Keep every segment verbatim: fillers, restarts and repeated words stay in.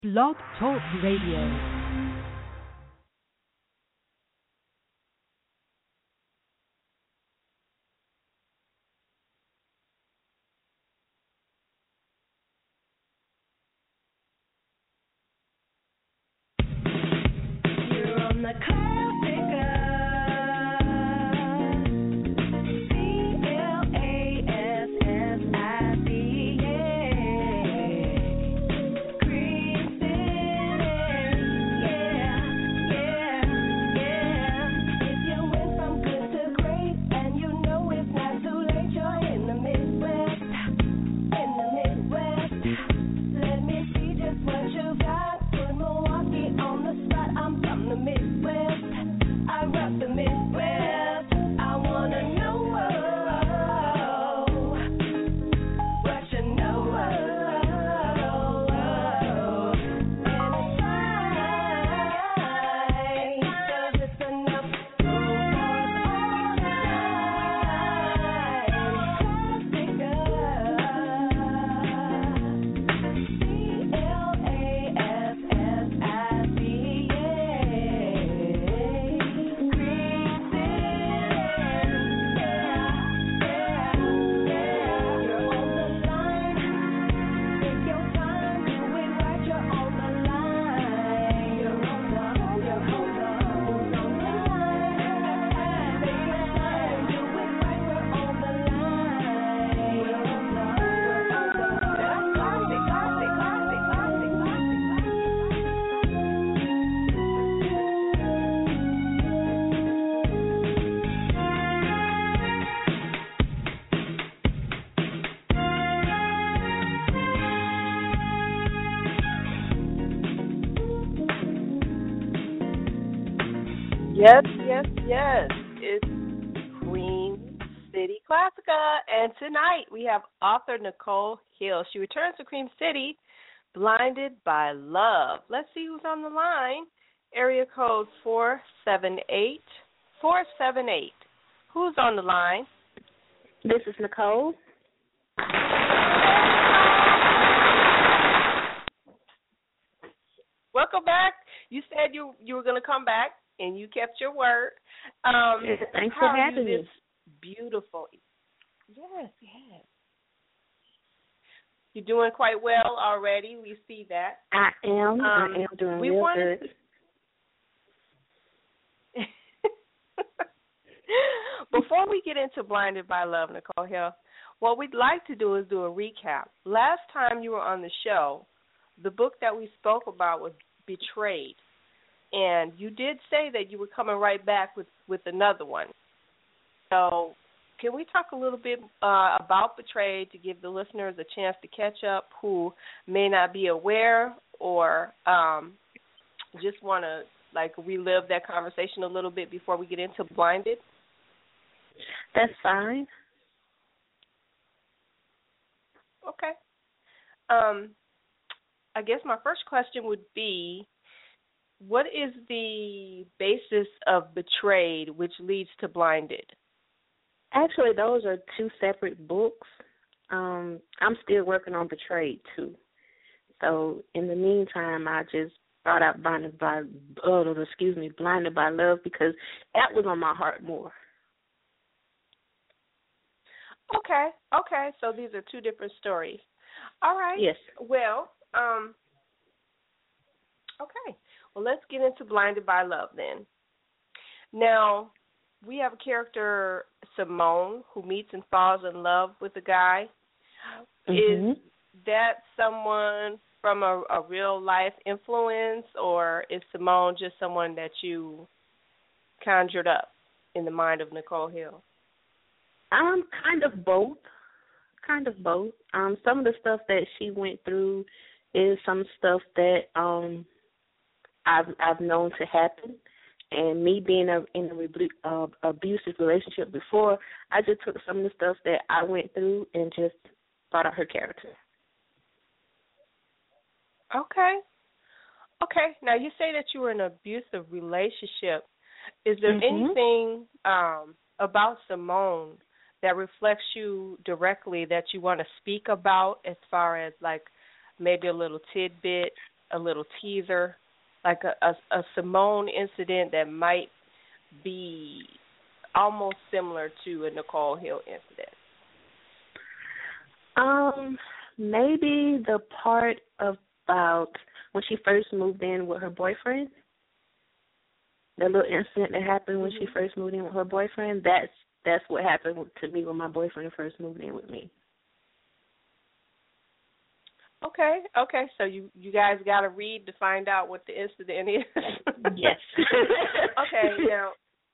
Blog Talk Radio. Yes, yes, yes. It's Queen City Classica, and tonight we have author Nicole Hill. She returns to Cream City, Blinded by Love. Let's see who's on the line. Area code four seven eight four seven eight. Who's on the line? This is Nicole. Welcome back. You said you you were going to come back, and you kept your word. Um, Thanks for having me. Beautiful. Yes, yes. You're doing quite well already. We see that. I am. Um, I am doing we real wanted... good. Before we get into Blinded by Love, Nicole Hill, what we'd like to do is do a recap. Last time you were on the show, the book that we spoke about was Betrayed. And you did say that you were coming right back with, with another one. So can we talk a little bit uh, about Betrayed to give the listeners a chance to catch up who may not be aware or um, just want to, like, relive that conversation a little bit before we get into Blinded? That's fine. Okay. Um, I guess my first question would be, what is the basis of Betrayed, which leads to Blinded? Actually, those are two separate books. Um, I'm still working on Betrayed, too. So, in the meantime, I just brought out Blinded by, oh, excuse me, Blinded by Love because that was on my heart more. Okay, okay. So these are two different stories. All right. Yes. Well, um, okay. Well, let's get into Blinded by Love then. Now, we have a character, Simone, who meets and falls in love with a guy. Mm-hmm. Is that someone from a, a real-life influence, or is Simone just someone that you conjured up in the mind of Nicole Hill? Um, kind of both. Kind of both. Um, some of the stuff that she went through is some stuff that um I've I've known to happen, and me being a, in a rebu- uh, abusive relationship before, I just took some of the stuff that I went through and just brought out her character. Okay. Okay. Now, you say that you were in an abusive relationship. Is there Mm-hmm. anything um, about Simone that reflects you directly that you want to speak about as far as, like, maybe a little tidbit a little teaser, like a, a, a Simone incident that might be almost similar to a Nicole Hill incident? Um, maybe the part about when she first moved in with her boyfriend. The little incident that happened when mm-hmm. she first moved in with her boyfriend. That's that's what happened to me when my boyfriend first moved in with me. Okay, okay. So you, you guys got to read to find out what the incident is. Yes. Okay, now,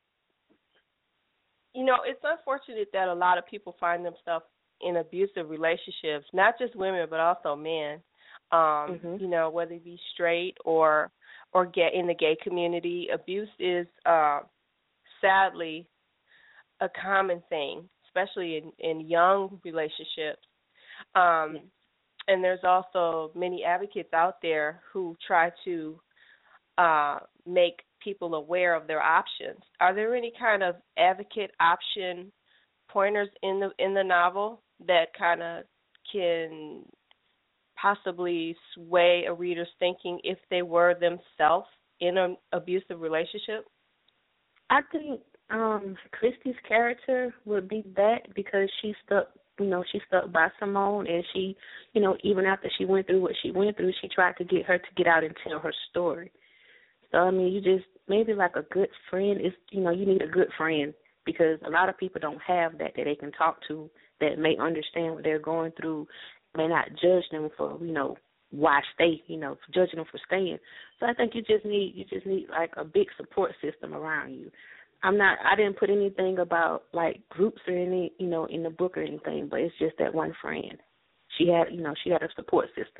you know, it's unfortunate that a lot of people find themselves in abusive relationships, not just women but also men, um, mm-hmm. you know, whether it be straight or or gay, in the gay community. Abuse is uh, sadly a common thing, especially in, in young relationships. Um, yeah. And there's also many advocates out there who try to uh, make people aware of their options. Are there any kind of advocate option pointers in the in the novel that kind of can possibly sway a reader's thinking if they were themselves in an abusive relationship? I think um, Christy's character would be that, because she stuck, you know, she stuck by Simone, and she, you know, even after she went through what she went through, she tried to get her to get out and tell her story. So, I mean, you just, maybe like a good friend is, you know, you need a good friend, because a lot of people don't have that that they can talk to that may understand what they're going through, may not judge them for, you know, why stay, you know, judging them for staying. So I think you just need, you just need like a big support system around you. I'm not, I didn't put anything about like groups or any, you know, in the book or anything, but it's just that one friend. She had, you know, she had a support system.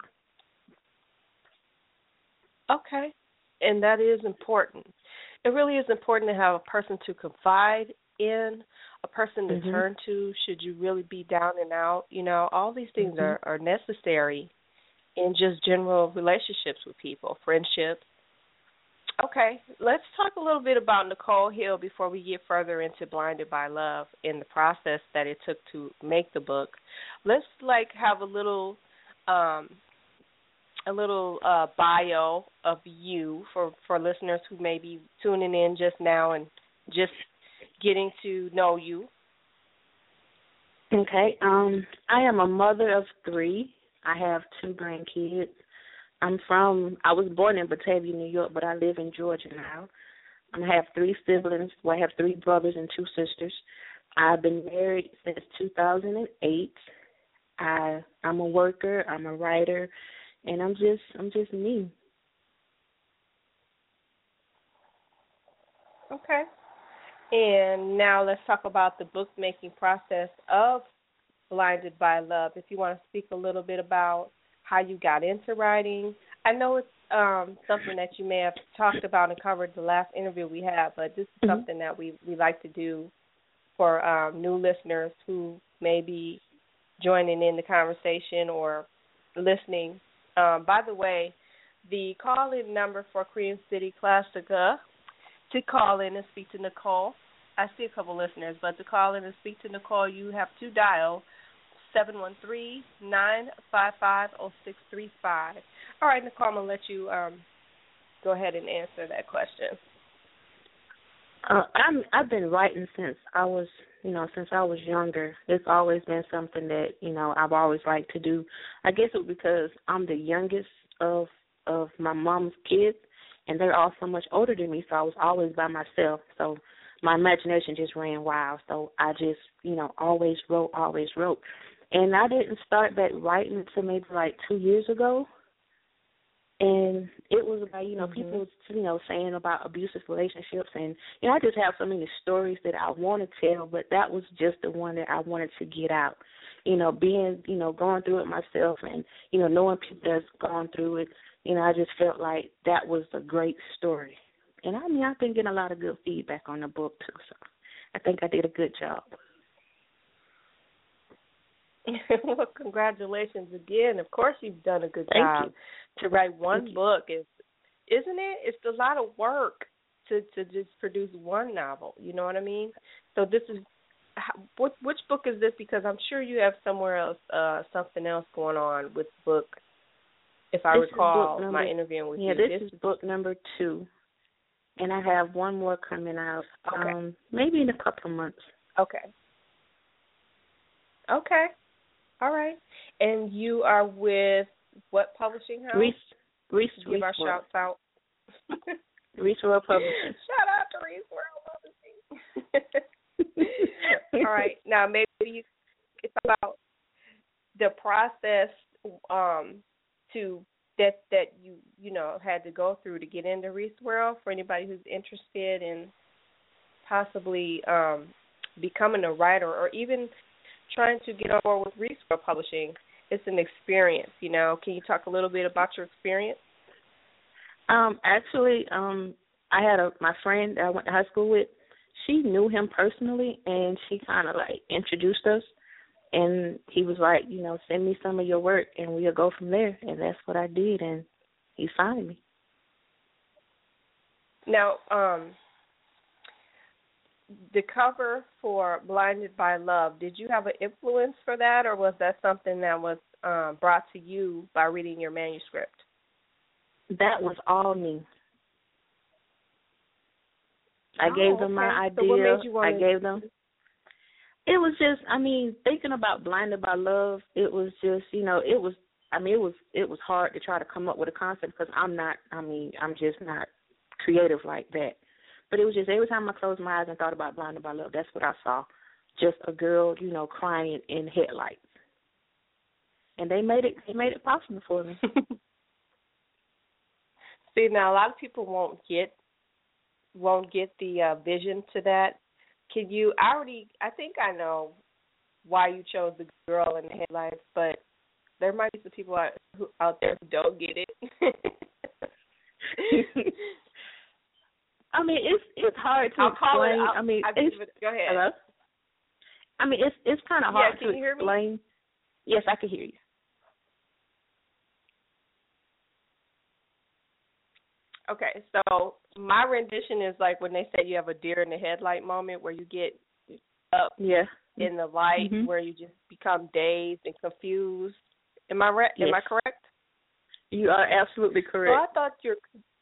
Okay. And that is important. It really is important to have a person to confide in, a person to mm-hmm. turn to should you really be down and out. You know, all these things mm-hmm. are, are necessary in just general relationships with people, friendships. Okay, let's talk a little bit about Nicole Hill before we get further into Blinded by Love and the process that it took to make the book. Let's like have a little um, a little uh, bio of you for, for listeners who may be tuning in just now and just getting to know you. Okay, um, I am a mother of three. I have two grandkids. I'm from, I was born in Batavia, New York, but I live in Georgia now. I have three siblings. Well, I have three brothers and two sisters. I've been married since two thousand eight. I, I'm a worker. I'm a writer, and I'm just, I'm just me. Okay. And now let's talk about the book-making process of Blinded by Love. If you want to speak a little bit about how you got into writing. I know it's um, something that you may have talked about and covered the last interview we had, but this is mm-hmm. something that we, we like to do for um, new listeners who may be joining in the conversation or listening. Um, by the way, the call-in number for Cream City Classica, to call in and speak to Nicole, I see a couple listeners, but to call in and speak to Nicole, you have to dial seven one three, nine five five, zero six three five. All right, Nicole, I'm going to let you um, go ahead and answer that question. Uh, I'm, I've been writing since I was, you know, since I was younger. It's always been something that, you know, I've always liked to do. I guess it's because I'm the youngest of of my mom's kids, and they're all so much older than me, so I was always by myself. So my imagination just ran wild. So I just, you know, always wrote, always wrote. And I didn't start back writing until maybe like two years ago. And it was about, you know, mm-hmm. people, you know, saying about abusive relationships. And, you know, I just have so many stories that I want to tell, but that was just the one that I wanted to get out. You know, being, you know, going through it myself and, you know, knowing people that's gone through it, you know, I just felt like that was a great story. And, I mean, I've been getting a lot of good feedback on the book, too, so I think I did a good job. Well, congratulations again. Of course you've done a good Thank job. You. To write one Thank book is, isn't it? It's a lot of work to, to just produce one novel. You know what I mean? So this is, what, which book is this? Because I'm sure you have somewhere else, uh, something else going on with the book. if I this recall number, my interviewing with yeah, you. this, this is book number two, and I have one more coming out. Okay. Um, maybe in a couple of months. Okay. Okay. All right. And you are with what publishing house? Reese. Reese. Give Reese our World. shouts out. Reese World Publishing. Shout out to Reese World Publishing. All right. Now maybe you, it's about the process um, to that that you you know had to go through to get into Reese World, for anybody who's interested in possibly um, becoming a writer or even trying to get on board with Reese World Publishing. It's an experience, you know. Can you talk a little bit about your experience? Um, actually, um, I had a my friend that I went to high school with. She knew him personally, and she kind of like introduced us. And he was like, you know, send me some of your work, and we'll go from there. And that's what I did, and he signed me. Now, um, the cover for Blinded by Love, did you have an influence for that, or was that something that was um, brought to you by reading your manuscript? That was all me. I oh, gave them okay. my idea. So what made you want I gave them. It was just, I mean, thinking about Blinded by Love, it was just, you know, it was, I mean, it was it was hard to try to come up with a concept because I'm not, I mean, I'm just not creative like that. But it was just every time I closed my eyes and thought about Blinded by Love, that's what I saw. Just a girl, you know, crying in headlights. And they made it they made it possible for me. See, now a lot of people won't get won't get the uh, vision to that. Can you I already I think I know why you chose the girl in the headlights, but there might be some people out, who, out there who don't get it. I mean, it's it's hard to I'll call explain. it, I'll, I mean, I'll it's, it, go ahead. Hello? I mean, it's it's kind of hard yeah, can to you hear explain. Me? Yes, I can hear you. Okay, so my rendition is like when they say you have a deer in the headlight moment where you get up yeah. in the light, mm-hmm. where you just become dazed and confused. Am I right? Yes. Am I correct? You are absolutely correct. So I thought you're.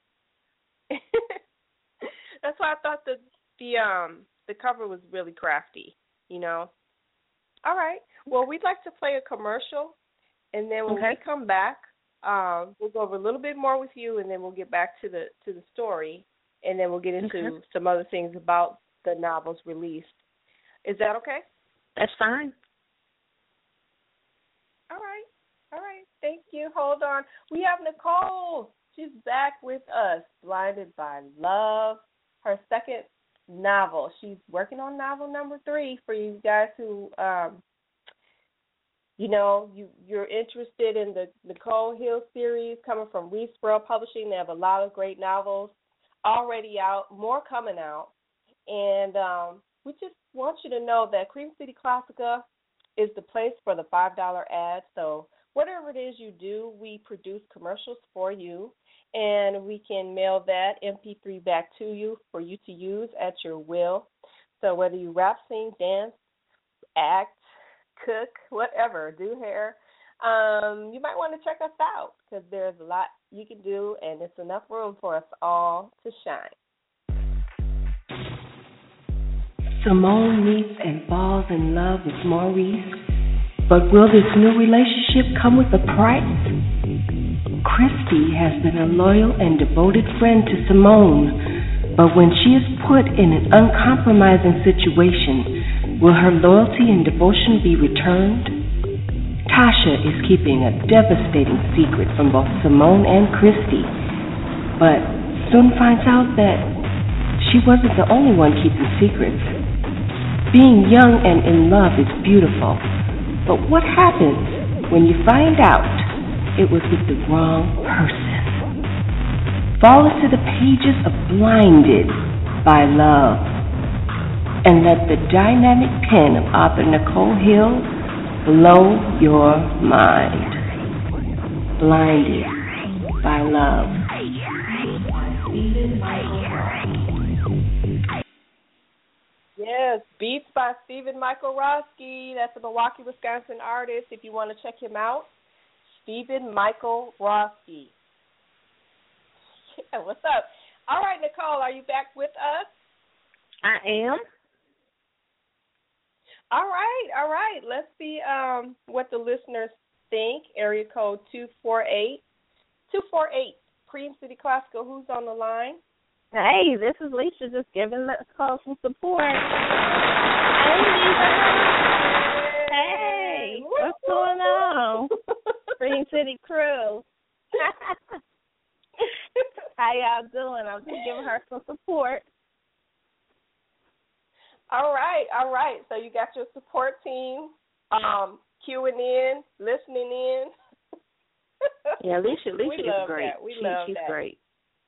That's why I thought the the um the cover was really crafty. You know. All right. Well, we'd like to play a commercial, and then when okay. we come back, um, we'll go over a little bit more with you, and then we'll get back to the to the story, and then we'll get into okay. some other things about the novels released. Is that okay? That's fine. All right. All right. Thank you. Hold on. We have Nicole. She's back with us, Blinded by Love, her second novel. She's working on novel number three for you guys who, um, you know, you, you're interested in the Nicole Hill series coming from Reese World Publishing. They have a lot of great novels already out, more coming out. And um, we just want you to know that Cream City Classica is the place for the five dollar ads. So whatever it is you do, we produce commercials for you, and we can mail that M P three back to you for you to use at your will. So whether you rap, sing, dance, act, cook, whatever, do hair, um, you might want to check us out because there's a lot you can do, and it's enough room for us all to shine. Simone meets and falls in love with Maurice, but will this new relationship come with a price? Christy has been a loyal and devoted friend to Simone, but when she is put in an uncompromising situation, will her loyalty and devotion be returned? Tasha is keeping a devastating secret from both Simone and Christy, but soon finds out that she wasn't the only one keeping secrets. Being young and in love is beautiful, but what happens when you find out it was with the wrong person? Fall into the pages of Blinded by Love and let the dynamic pen of author Nicole Hill blow your mind. Blinded by Love. Yes, Beats by Stephen Michael Roski. That's a Milwaukee, Wisconsin artist. If you want to check him out, Stephen Michael Roski. Yeah, what's up? All right, Nicole, are you back with us? I am. All right, all right. Let's see um, what the listeners think. Area code two four eight. two four eight, Cream City Classical. Who's on the line? Hey, this is Lisa just giving the call some support. Hey, Lisa. Hey, what's going on? Cream City crew. How y'all doing? I'm just giving her some support. All right, all right. So you got your support team um, queuing in, listening in. Yeah, Alicia, Alicia is great. That. We she, love she's that. great.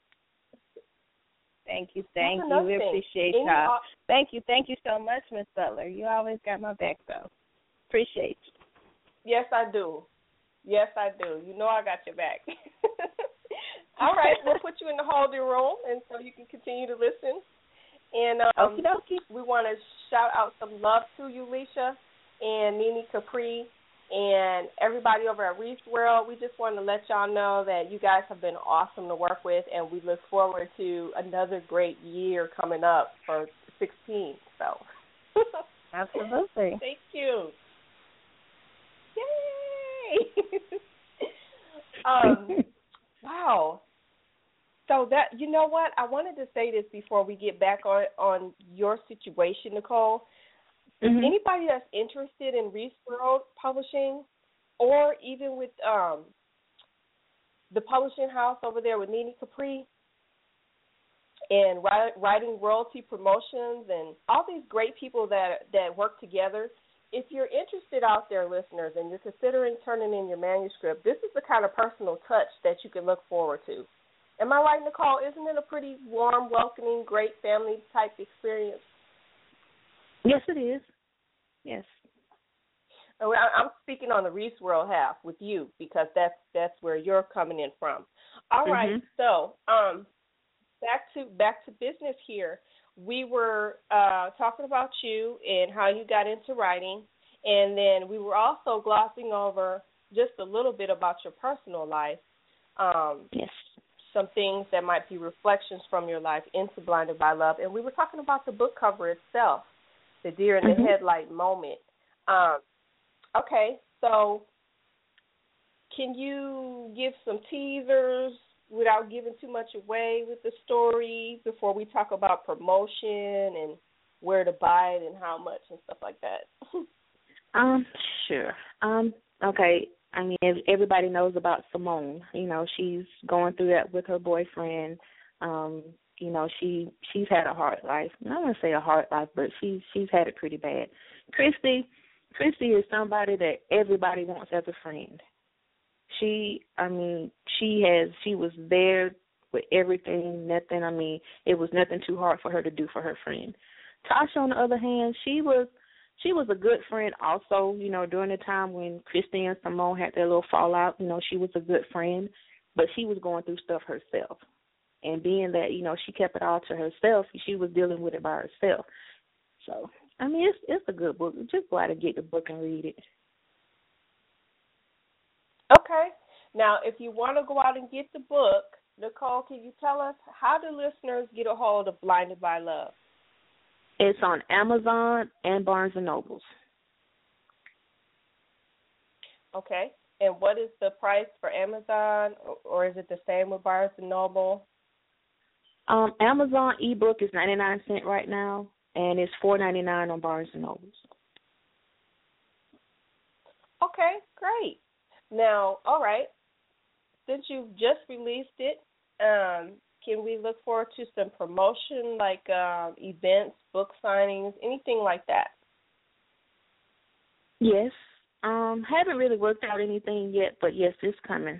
Thank you, thank That's you. We thing. appreciate Any, y'all. uh, Thank you, thank you so much, Miss Butler. You always got my back, though. Appreciate you. Yes, I do. Yes, I do. You know I got your back. All right, we'll put you in the holding room, and so you can continue to listen. And um, Okie dokie. we want to shout out some love to you, Leisha, and Nene Capri, and everybody over at Reese World. We just want to let y'all know that you guys have been awesome to work with, and we look forward to another great year coming up for sixteen. So, absolutely. Thank you. Yay! um, wow. So that, you know what, I wanted to say this before we get back on, on your situation, Nicole. Mm-hmm. Anybody that's interested in Reese World Publishing, or even with um, the publishing house over there with Nene Capri, and writing royalty promotions, and all these great people that that work together, if you're interested out there, listeners, and you're considering turning in your manuscript, this is the kind of personal touch that you can look forward to. Am I right, Nicole? Isn't it a pretty warm, welcoming, great family-type experience? Yes, it is. Yes. I'm speaking on the Reese World half with you, because that's that's where you're coming in from. All mm-hmm. right, so um, back to back to business here. We were uh, talking about you and how you got into writing, and then we were also glossing over just a little bit about your personal life. Um, yes. Some things that might be reflections from your life into Blinded by Love. And we were talking about the book cover itself, the deer in the mm-hmm. headlight moment. Um, okay, so can you give some teasers without giving too much away with the story before we talk about promotion and where to buy it and how much and stuff like that? um, sure. Um, okay. I mean, everybody knows about Simone. You know, she's going through that with her boyfriend. Um, you know, she she's had a hard life. I don't want to say a hard life, but she she's had it pretty bad. Christy, Christy is somebody that everybody wants as a friend. She, I mean, she has she was there with everything. Nothing. I mean, it was nothing too hard for her to do for her friend. Tasha, on the other hand, she was. She was a good friend also, you know, during the time when Christy and Simone had their little fallout. You know, she was a good friend, but she was going through stuff herself. And being that, you know, she kept it all to herself, she was dealing with it by herself. So, I mean, it's it's a good book. Just go out and get the book and read it. Okay. Now, if you want to go out and get the book, Nicole, can you tell us how do listeners get a hold of Blinded by Love? It's on Amazon and Barnes and Nobles. Okay. And what is the price for Amazon, or is it the same with Barnes and Noble? Um, Amazon ebook is ninety-nine cents right now, and it's four ninety-nine on Barnes and Nobles. Okay, great. Now, all right, since you've just released it, um, can we look forward to some promotion, like um, events, book signings, anything like that? Yes. Um, haven't really worked out anything yet, but yes, it's coming.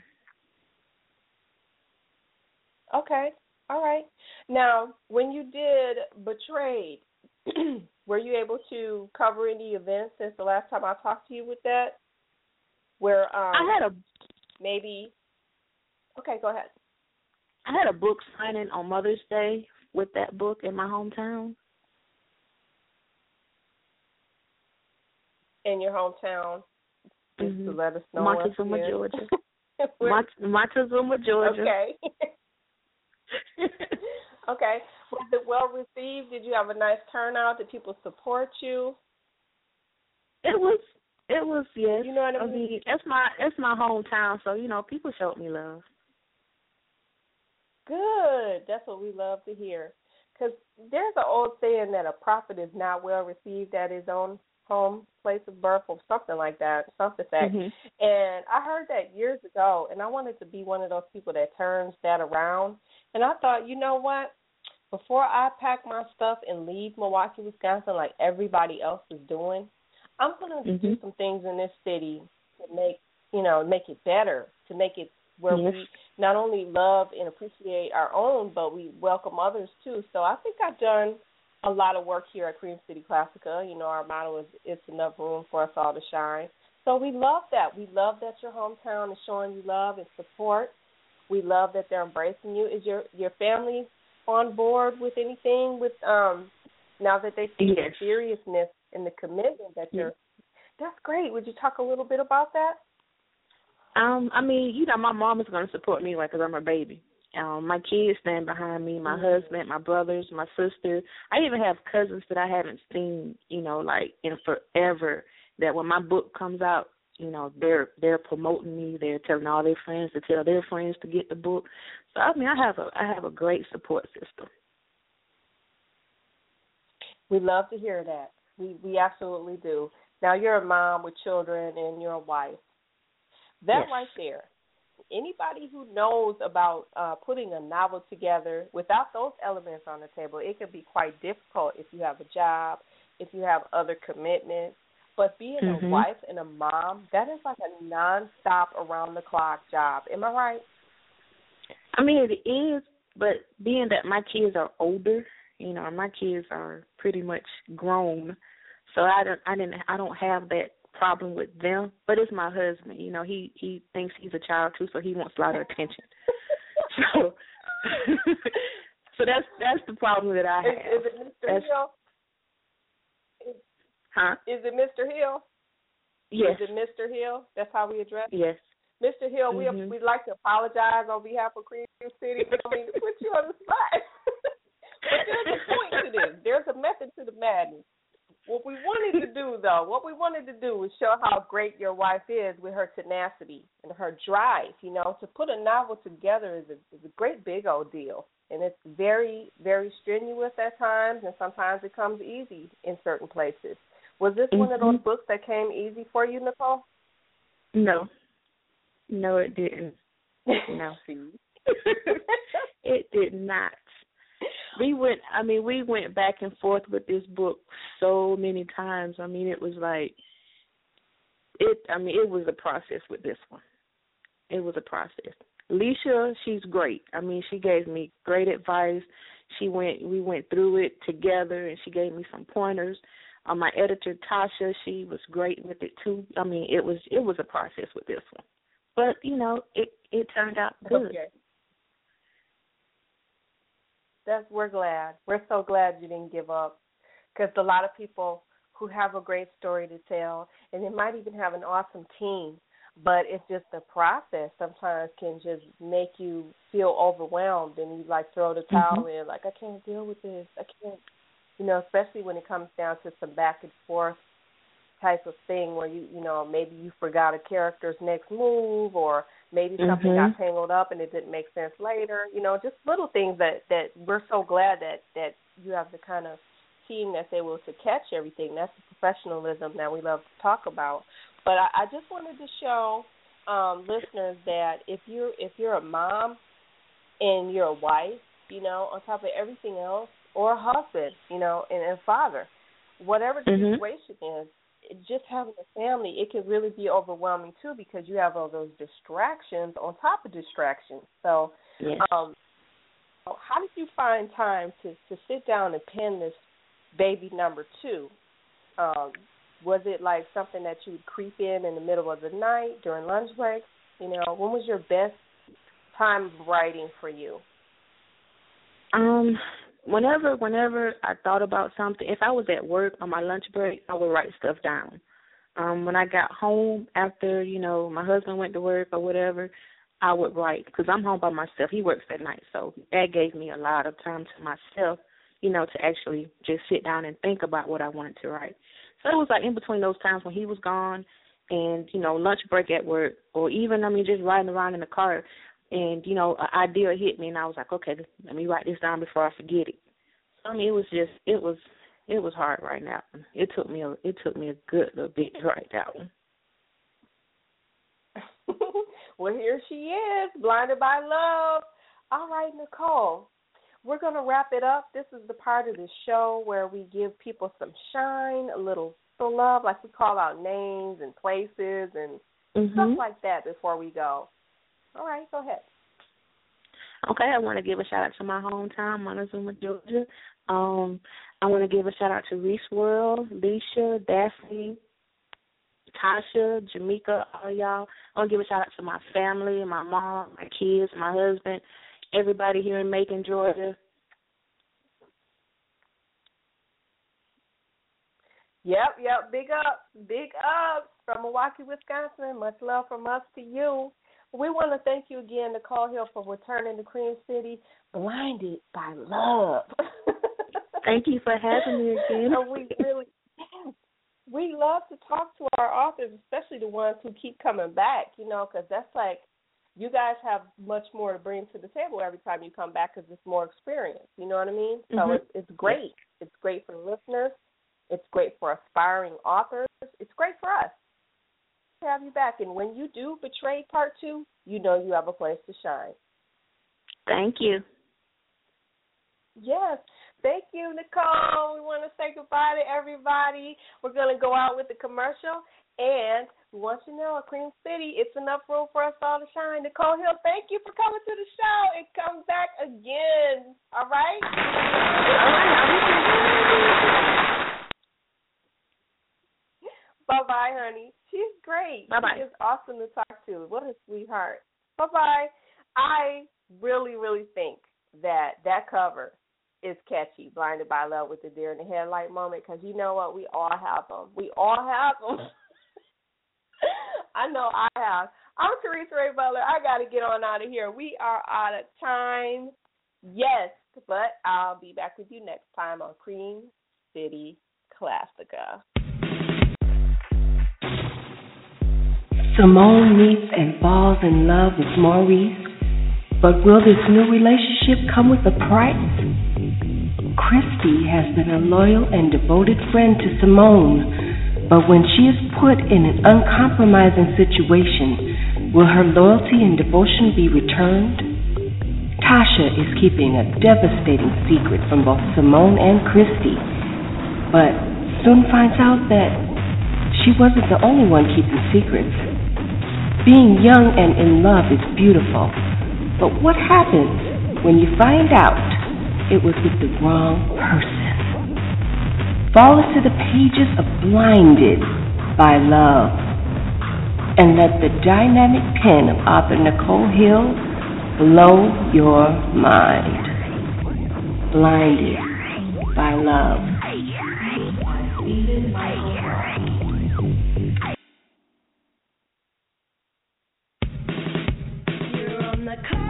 Okay. All right. Now, when you did Betrayed, were you able to cover any events since the last time I talked to you with that? Where um, I had a maybe. Okay, go ahead. I had a book signing on Mother's Day with that book in my hometown. In your hometown, just mm-hmm. to let us know. Montezuma, Georgia. Mont- Montezuma, Georgia. Okay. Okay. Was it well received? Did you have a nice turnout? Did people support you? It was. It was, yes. You know what I mean? I mean, it's my it's my hometown, so you know, people showed me love. Good. That's what we love to hear. Because there's an old saying that a prophet is not well received at his own home place of birth, or something like that, something like that. Mm-hmm. And I heard that years ago, and I wanted to be one of those people that turns that around. And I thought, you know what? Before I pack my stuff and leave Milwaukee, Wisconsin, like everybody else is doing, I'm going to mm-hmm. do some things in this city to make, you know, make it better, to make it where yes. we not only love and appreciate our own, but we welcome others too. So I think I've done a lot of work here at Cream City Classica. You know, our motto is it's enough room for us all to shine. So we love that. We love that your hometown is showing you love and support. We love that they're embracing you. Is your, your family on board with anything with um now that they see yes. the seriousness and the commitment that you're – that's great. Would you talk a little bit about that? Um, I mean, you know, my mom is going to support me because I'm her baby. Um, my kids stand behind me, my mm-hmm. husband, my brothers, my sister. I even have cousins that I haven't seen, you know, like in forever, that when my book comes out, you know, they're they're promoting me. They're telling all their friends to tell their friends to get the book. So, I mean, I have a I have a great support system. We love to hear that. We we absolutely do. Now, you're a mom with children and you're a wife. That yes. right there, anybody who knows about uh, putting a novel together without those elements on the table, it can be quite difficult if you have a job, if you have other commitments. But being mm-hmm. a wife and a mom, that is like a nonstop, around-the-clock job. Am I right? I mean, it is, but being that my kids are older, you know, my kids are pretty much grown, so I don't, I didn't, I don't have that problem with them. But it's my husband. You know, he he thinks he's a child too, so he wants a lot of attention. so, so that's that's the problem that I have. Is, is it Mister That's, Hill? Is, huh? Is it Mister Hill? Yes. Is it Mister Hill? That's how we address it? Yes. Mister Hill, mm-hmm. we we'd like to apologize on behalf of Cream City. We don't mean to put you on the spot. But there's a point to this. There's a method to the madness. What we wanted to do, though, what we wanted to do was show how great your wife is with her tenacity and her drive. You know, to put a novel together is a, is a great big old deal. And it's very, very strenuous at times, and sometimes it comes easy in certain places. Was this mm-hmm. one of those books that came easy for you, Nicole? No. No, it didn't. No. It did not. We went, I mean, we went back and forth with this book so many times. I mean, it was like, it. I mean, it was a process with this one. It was a process. Alicia, she's great. I mean, she gave me great advice. She went, we went through it together, and she gave me some pointers. Uh, my editor, Tasha, she was great with it too. I mean, it was, it was a process with this one. But, you know, it, it turned out good. Okay. That's, we're glad. We're so glad you didn't give up, because a lot of people who have a great story to tell, and they might even have an awesome team, but it's just the process sometimes can just make you feel overwhelmed, and you, like, throw the towel mm-hmm. in, like, I can't deal with this. I can't, you know, especially when it comes down to some back and forth type of thing where, you you know, maybe you forgot a character's next move, or maybe something mm-hmm. got tangled up and it didn't make sense later. You know, just little things that, that we're so glad that, that you have the kind of team that's able to catch everything. That's the professionalism that we love to talk about. But I, I just wanted to show um, listeners that if you're, if you're a mom and you're a wife, you know, on top of everything else, or a husband, you know, and a father, whatever the mm-hmm. situation is, just having a family, it can really be overwhelming too, because you have all those distractions on top of distractions. So, yes. um, how did you find time to, to sit down and pen this baby number two? Um, was it like something that you would creep in in the middle of the night during lunch breaks? You know, when was your best time writing for you? Um. Whenever, whenever I thought about something, if I was at work on my lunch break, I would write stuff down. Um, when I got home after, you know, my husband went to work or whatever, I would write because I'm home by myself. He works at night, so that gave me a lot of time to myself, you know, to actually just sit down and think about what I wanted to write. So it was like in between those times when he was gone and, you know, lunch break at work or even, I mean, just riding around in the car and, you know, an idea hit me and I was like, okay, let me write this down before I forget it. So, I mean, it was just, it was, it was hard right now. It took me a, it took me a good little bit to write that one. Well, here she is, Blinded by Love. All right, Nicole, we're going to wrap it up. This is the part of the show where we give people some shine, a little love, like we call out names and places and mm-hmm. stuff like that before we go. All right, go ahead. Okay, I want to give a shout-out to my hometown, Montezuma, Georgia. Um, I want to give a shout-out to Reese World, Leisha, Daphne, Tasha, Jamaica, all y'all. I want to give a shout-out to my family, my mom, my kids, my husband, everybody here in Macon, Georgia. Yep, yep, big up, big up from Milwaukee, Wisconsin. Much love from us to you. We want to thank you again, Nicole Hill, for returning to Cream City, Blinded by Love. Thank you for having me again. And we really, we love to talk to our authors, especially the ones who keep coming back, you know, because that's like, you guys have much more to bring to the table every time you come back because it's more experience, you know what I mean? So mm-hmm. it's, it's great. It's great for the listeners. It's great for aspiring authors. It's great for us to have you back. And when you do Betrayed Part two, you know you have a place to shine. Thank you. Yes. Thank you, Nicole. We want to say goodbye to everybody. We're going to go out with the commercial. And we want you to know, at Cream City, it's enough room for us all to shine. Nicole Hill, thank you for coming to the show. And come back again. All right? All right. Bye-bye, honey. She's great. Bye-bye. She is awesome to talk to. What a sweetheart. Bye-bye. I really, really think that that cover is catchy, Blinded by Love with the deer in the headlight moment, because you know what? We all have them. We all have them. I know I have. I'm Teresa Ray Butler. I got to get on out of here. We are out of time. Yes, but I'll be back with you next time on Cream City Classica. Simone meets and falls in love with Maurice, but will this new relationship come with a price? Christy has been a loyal and devoted friend to Simone, but when she is put in an uncompromising situation, will her loyalty and devotion be returned? Tasha is keeping a devastating secret from both Simone and Christy, but soon finds out that she wasn't the only one keeping secrets. Being young and in love is beautiful, but what happens when you find out it was with the wrong person? Fall into the pages of Blinded by Love and let the dynamic pen of author Nicole Hill blow your mind. Blinded by Love. You're on the